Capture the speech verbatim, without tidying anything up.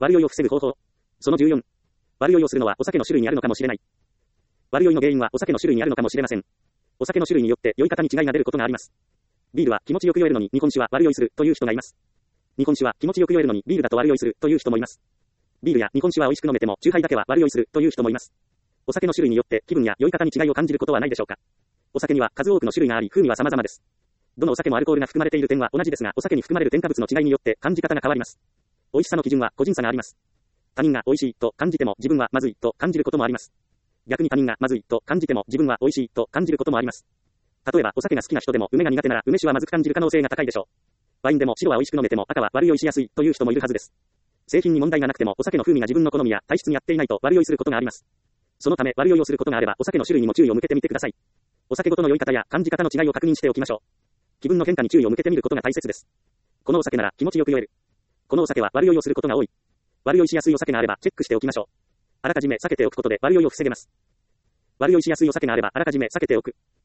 悪酔いを防ぐ方法。そのじゅうよん。悪酔いをするのはお酒の種類にあるのかもしれない。悪酔いの原因はお酒の種類にあるのかもしれません。お酒の種類によって酔い方に違いが出ることがあります。ビールは気持ちよく酔えるのに日本酒は悪酔いするという人がいます。日本酒は気持ちよく酔えるのにビールだと悪酔いするという人もいます。ビールや日本酒は美味しく飲めても酎ハイだけは悪酔いするという人もいます。お酒の種類によって気分や酔い方に違いを感じることはないでしょうか。お酒には数多くの種類があり風味は様々です。どのお酒もアルコールが含まれている点は同じですが、お酒に含まれる添加物の違いによって感じ方が変わります。美味しさの基準は個人差があります。他人が美味しいと感じても自分はまずいと感じることもあります。逆に他人がまずいと感じても自分は美味しいと感じることもあります。例えばお酒が好きな人でも梅が苦手なら梅酒はまずく感じる可能性が高いでしょう。ワインでも白は美味しく飲めても赤は悪酔いしやすいという人もいるはずです。製品に問題がなくてもお酒の風味が自分の好みや体質に合っていないと悪酔いすることがあります。そのため悪酔いをすることがあればお酒の種類にも注意を向けてみてください。お酒ごとの酔い方や感じ方の違いを確認しておきましょう。気分の変化に注意を向けてみることが大切です。このお酒なら気持ちよく酔える。このお酒は悪酔いをすることが多い。悪酔いしやすいお酒があればチェックしておきましょう。あらかじめ避けておくことで悪酔いを防げます。悪酔いしやすいお酒があればあらかじめ避けておく。